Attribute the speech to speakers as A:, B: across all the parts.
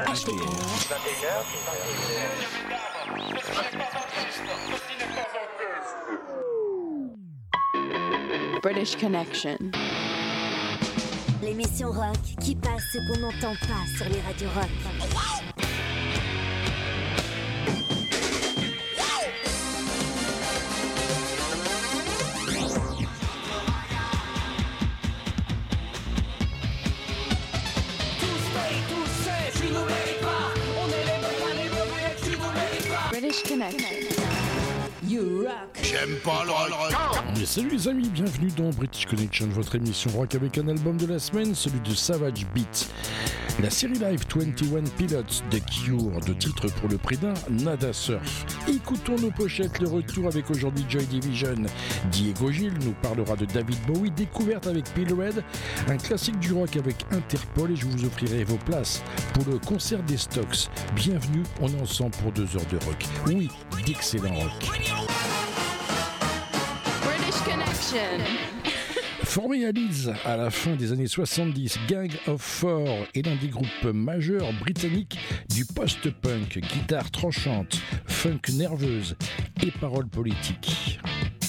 A: British Connection.
B: L'émission rock qui passe ce qu'on n'entend pas sur les radios rock.
A: British Connection.
C: You rock.
D: J'aime pas le rock.
E: Mais salut les amis, bienvenue dans British Connection, votre émission rock avec un album de la semaine, celui de Savage Beat. La série live 21 Pilots de Cure, de titres pour le prix d'un Nada Surf. Écoutons nos pochettes, le retour avec aujourd'hui Joy Division. Diego Gil nous parlera de David Bowie, découverte avec Pillhead, un classique du rock avec Interpol et je vous offrirai vos places pour le concert des Stocks. Bienvenue, on est ensemble pour 2 heures de rock. Oui, d'excellent rock.
A: British Connection.
E: Formé à Leeds à la fin des années 70, Gang of Four est l'un des groupes majeurs britanniques du post-punk, guitare tranchante, funk nerveuse et paroles politiques.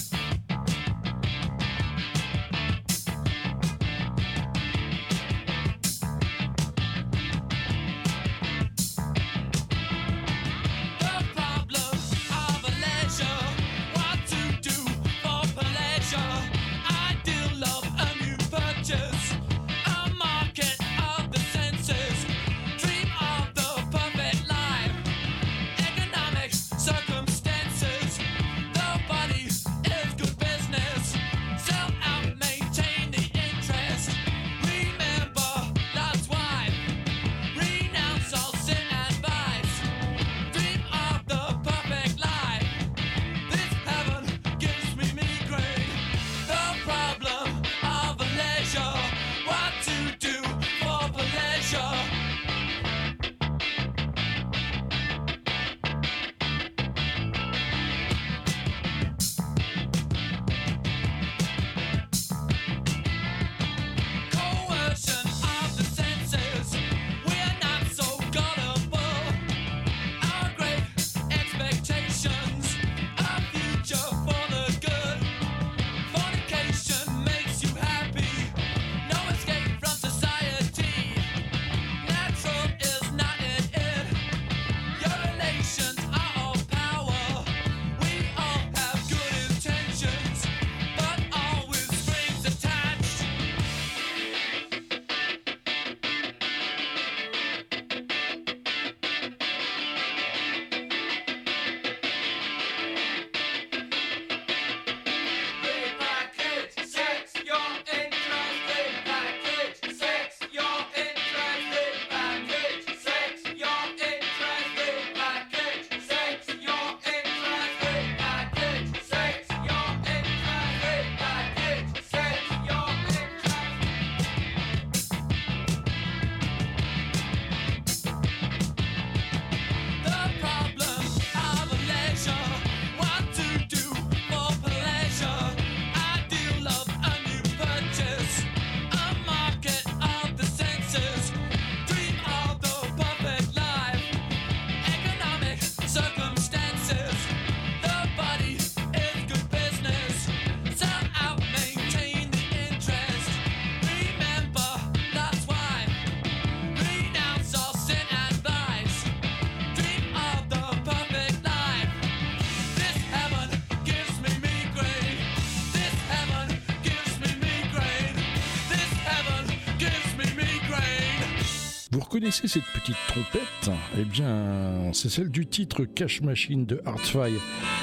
E: Vous connaissez cette petite trompette ? Eh bien, c'est celle du titre Cash Machine de Heartfire.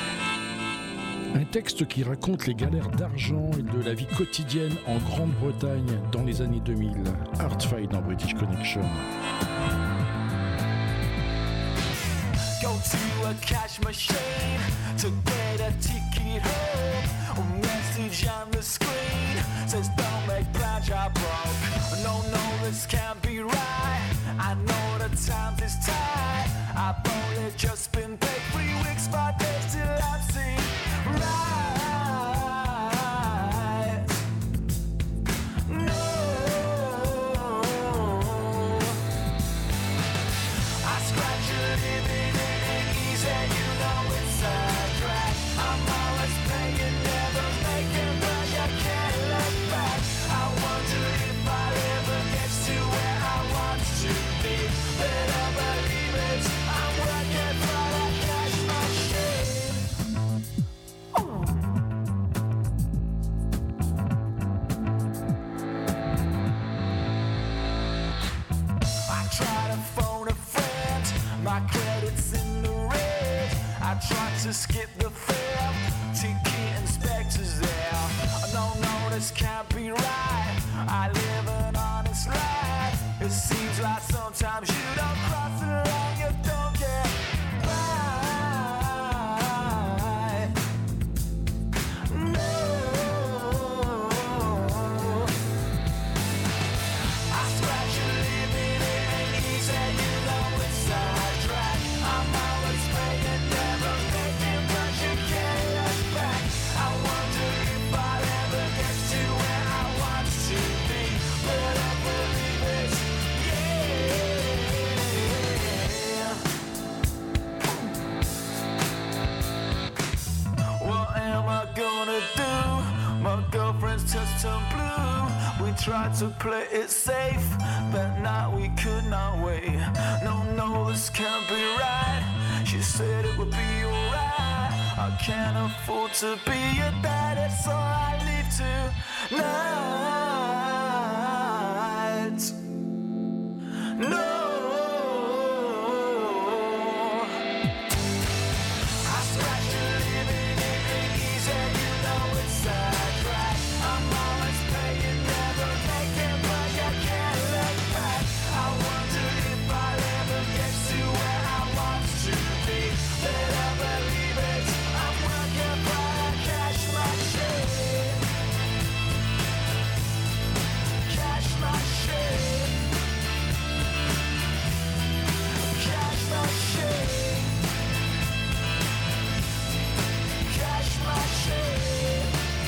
E: Un texte qui raconte les galères d'argent et de la vie quotidienne en Grande-Bretagne dans les années 2000. Heartfire dans British Connection.
F: Go to a cash machine to get a ticket home. A message on the screen says don't make plans, you're broke. No, this can't be right. I know the time is tight. I've only just been paid 3 weeks, but they still have seen right. No, To skip the fair, ticket inspectors there. No, this can't be right. I live an honest life. It seems like sometimes you don't cross the line, you don't get by. No, I scratch a living, it ain't easy, you know it's sidetrack. I'm always paying, never making, but you can't look back. I wonder if I'll ever get to where I want to be, but I believe it, yeah. What am I gonna do? My girlfriend's just turned blue. We tried to play it safe, but now we could not wait. No, this can't be right. She said it would be alright. I can't afford to be your dad, so I leave tonight. No. I scratch a living, it ain't easy, you know it's sidetrack. I'm always paying, never making, but you can't look back. I wonder if I'll ever get to where I want to be, but I believe it. I'm working for a cash machine. Cash machine. Cash machine. Cash machine.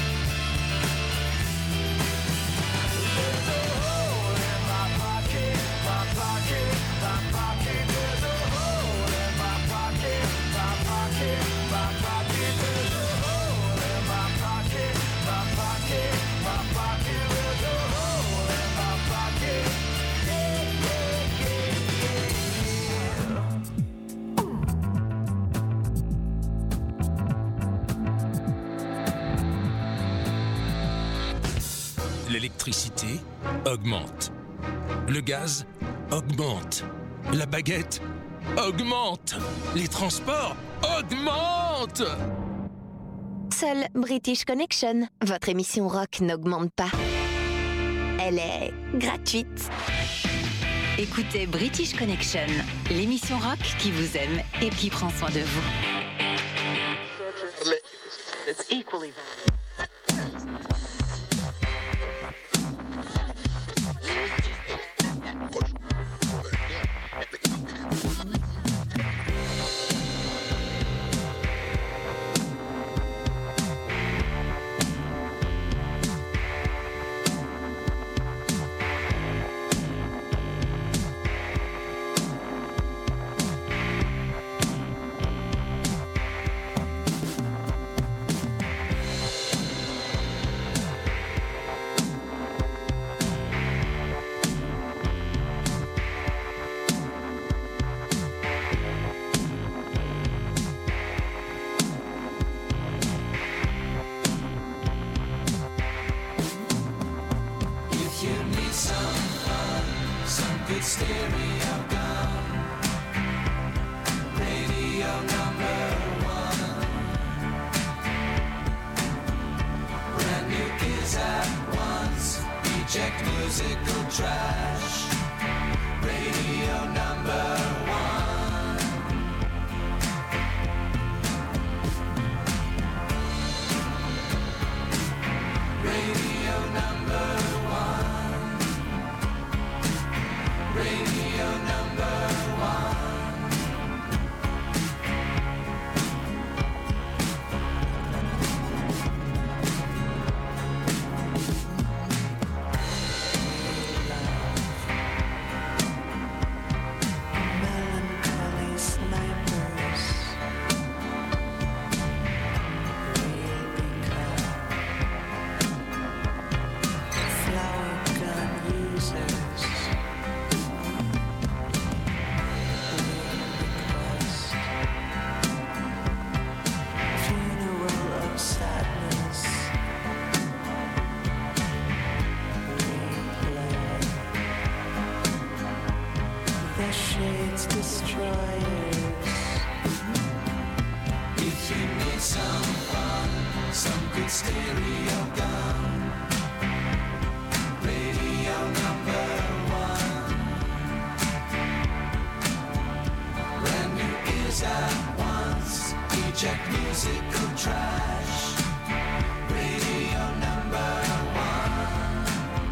F: There's a hole in my pocket, my pocket, my pocket. There's a hole in my pocket, my pocket, my pocket. There's a hole in my pocket, my pocket, my pocket. There's a hole in my pocket. Yeah, yeah, yeah,
D: L'électricité augmente. Le gaz augmente. La baguette augmente. Les transports augmentent.
B: Seule British Connection, votre émission rock n'augmente pas. Elle est gratuite.
G: Écoutez British Connection, l'émission rock qui vous aime et qui prend soin de vous.
F: Check musical trash. Radio number one.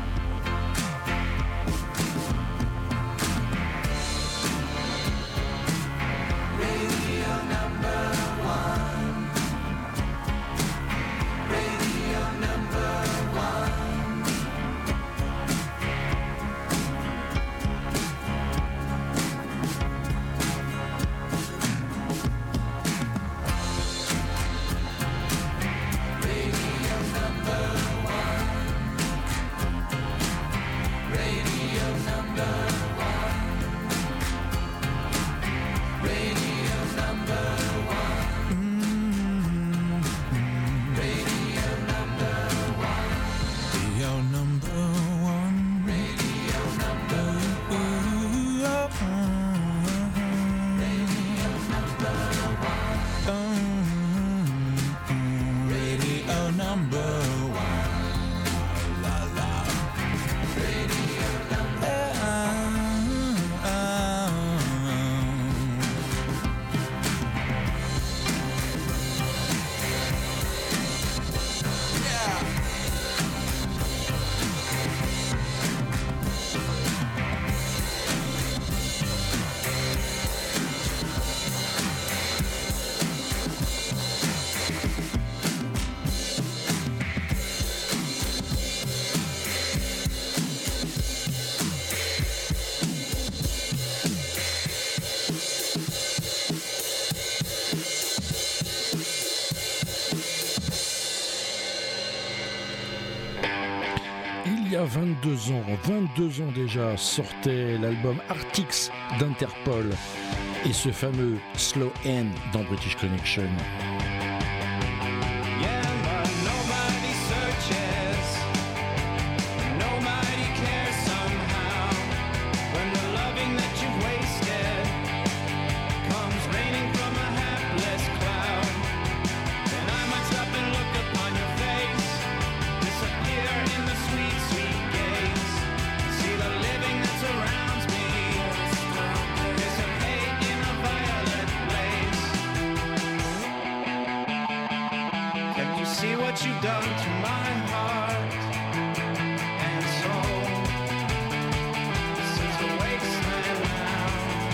F: Radio number one. Radio number one.
E: Il y a 22 ans déjà, sortait l'album Arctics d'Interpol et ce fameux Slow Hand dans British Connection.
F: Yeah, but nobody searches. Nobody cares somehow. When the loving that you've wasted comes raining from a hapless cloud, then I might stop and look upon your face, disappear in the sweet, sweet gaze. See the living that surrounds me dissipate in a violet blaze. Can you see what you've done to my heart and soul? This is a wasteland now.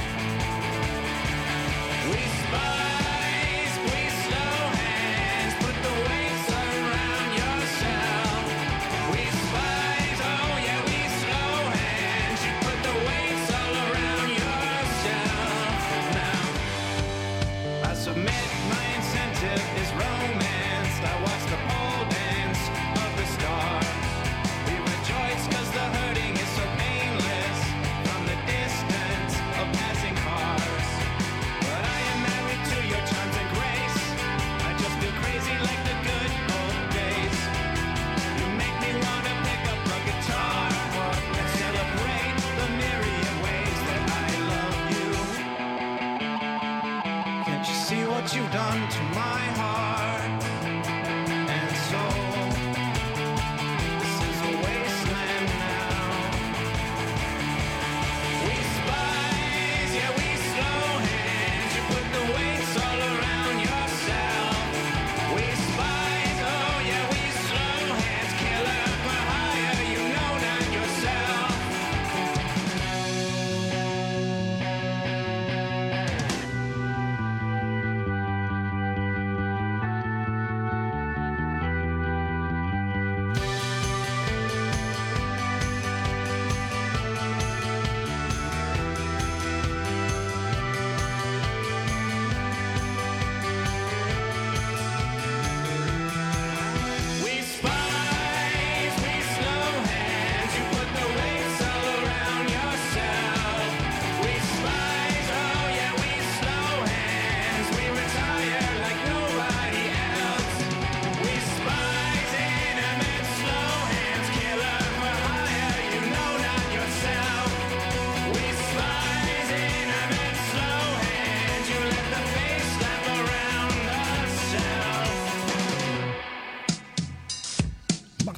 F: We spies, we slow hands, put the weights around yourself. We spies, oh yeah, we slow hands, you put the weights all around yourself. Now, I submit my incentive is romance. I watch the pole dance of the stars. We rejoice cause the hurting is so painless from the distance of passing cars. But I am married to your charms and grace. I just feel crazy like the good old days. You make me wanna pick up a guitar and celebrate the myriad ways that I love you. Can't you see what you've done to my heart and soul? This is a wasteland now. We spies, yeah, we slow hands. You put the weights all around yourself. We spies, oh yeah, we slow hands. Killer for hire, you know not yourself.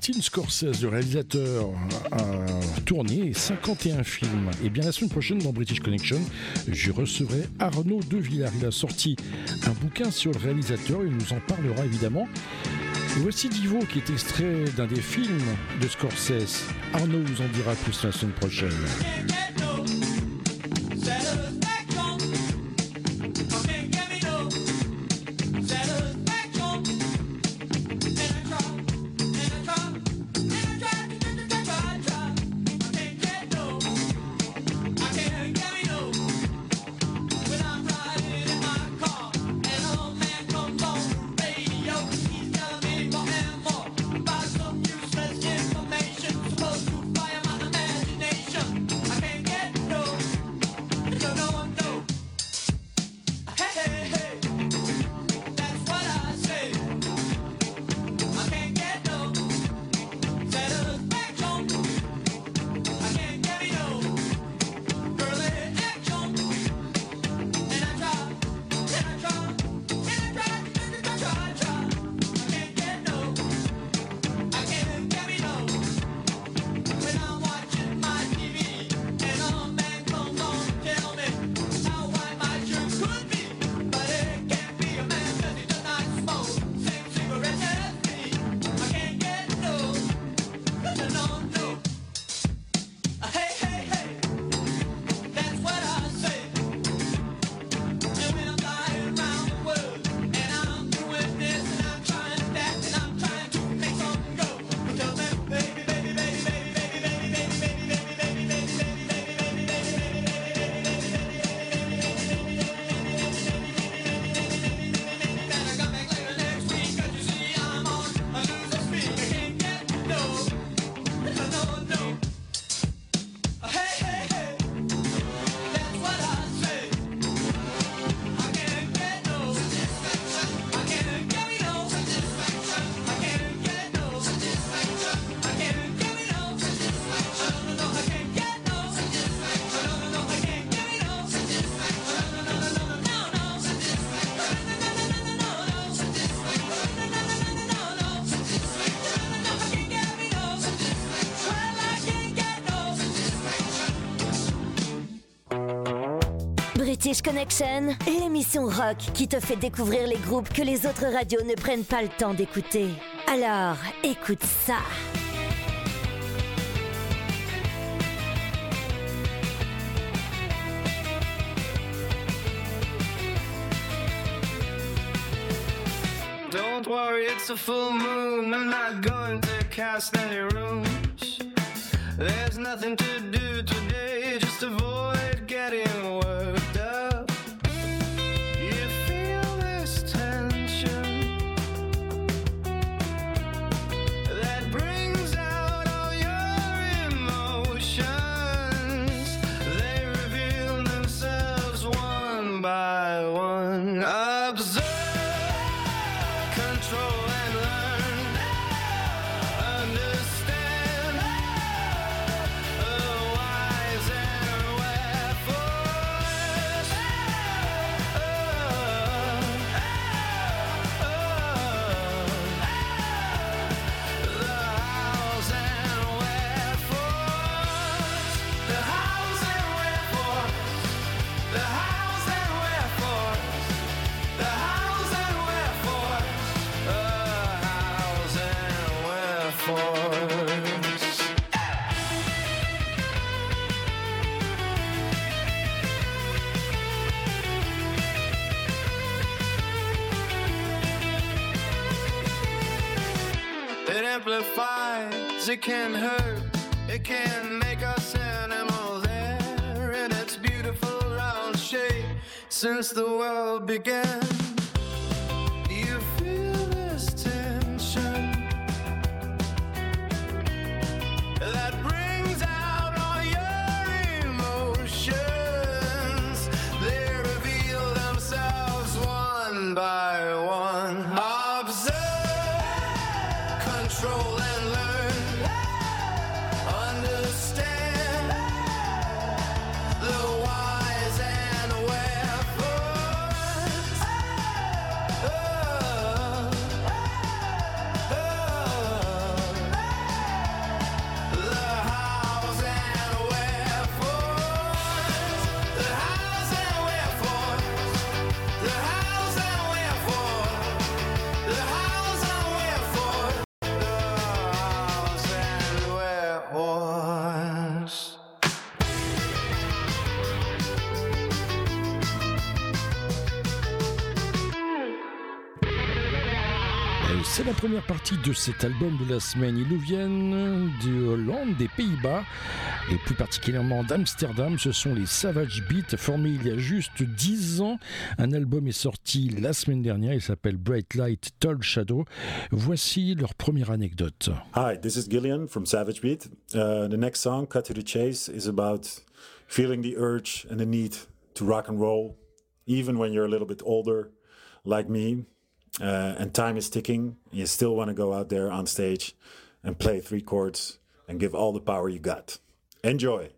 E: Martin Scorsese, le réalisateur, a tourné 51 films. Et bien la semaine prochaine dans British Connection, je recevrai Arnaud De Villard. Il a sorti un bouquin sur le réalisateur, il nous en parlera évidemment. Et voici Divo qui est extrait d'un des films de Scorsese. Arnaud vous en dira plus la semaine prochaine.
B: British Connection, l'émission rock qui te fait découvrir les groupes que les autres radios ne prennent pas le temps d'écouter. Alors, écoute ça.
H: Don't worry, it's a full moon. I'm not going to cast any rooms. There's nothing to do today, just avoid getting worked up. You feel this tension that brings out all your emotions. They reveal themselves one by one. Observe, control and learn. Understand the whys and wherefores. The hows and wherefores. The hows and wherefores. The hows and wherefores. The hows and wherefores. The hows and wherefores. It amplifies, it can hurt, it can make us animals there in its beautiful round shape since the world began. You feel this tension that brings out all your emotions. They reveal themselves one by one. Observe, control and learn. Understand the whys and wherefores.
E: C'est la première partie de cet album de la semaine. Ils nous viennent de Hollande, des Pays-Bas et plus particulièrement d'Amsterdam. Ce sont les Savage Beat, formés il y a juste 10 ans. Un album est sorti la semaine dernière, il s'appelle Bright Light, Tall Shadow. Voici leur première anecdote.
I: Hi, this is Gillian from Savage Beat. The next song, Cut to the Chase, is about feeling the urge and the need to rock and roll, even when you're a little bit older, like me. And time is ticking. You still want to go out there on stage and play 3 chords and give all the power you got. Enjoy.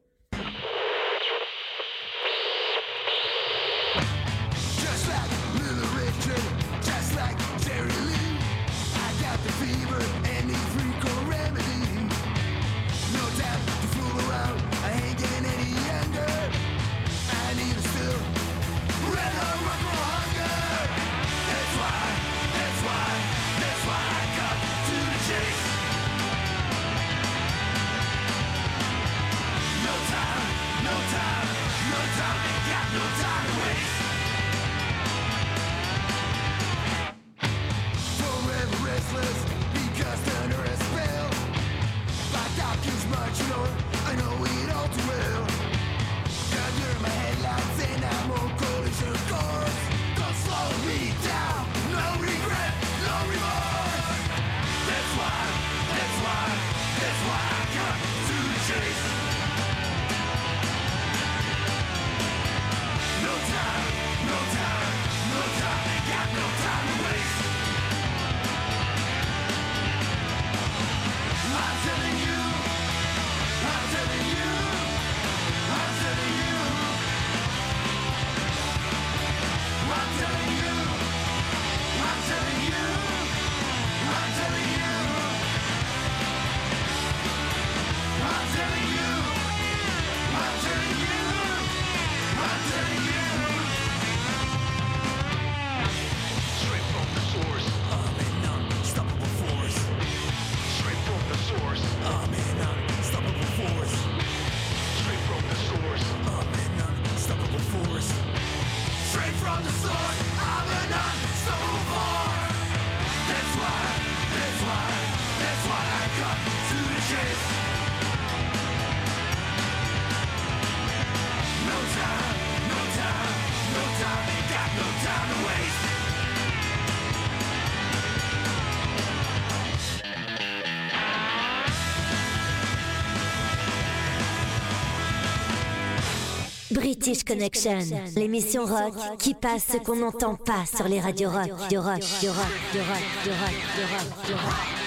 F: Just like Little Richard, just like Jerry Lee, I got the fever and need 3 chord remedy. No time to fool around, I ain't getting any younger. I need a still red hot rock and roll hunger. That's why I cut to the chase. No time, ain't got no time to waste. Forever restless, because under a spell. Like Hopkins marching on, I know it all too well. Under my headlights and I'm on collision course. Don't slow me down, no regret, no remorse. That's why I cut to the chase. No time, ain't got no time to waste. I'm telling you, I'm telling you, I'm telling you, I'm telling you, I'm telling you, I'm telling you, I'm telling you, I'm telling you, I'm telling you. Straight from the source, I'm an unstoppable force. Straight from the source, I'm an unstoppable force. Straight from the source, I'm an unstoppable force. Straight from the source, I'm an unstoppable force. That's why I cut to the chase. No time, ain't got no time to waste.
B: British Connection, l'émission rock qui passe ce qu'on n'entend pas sur les radios rock.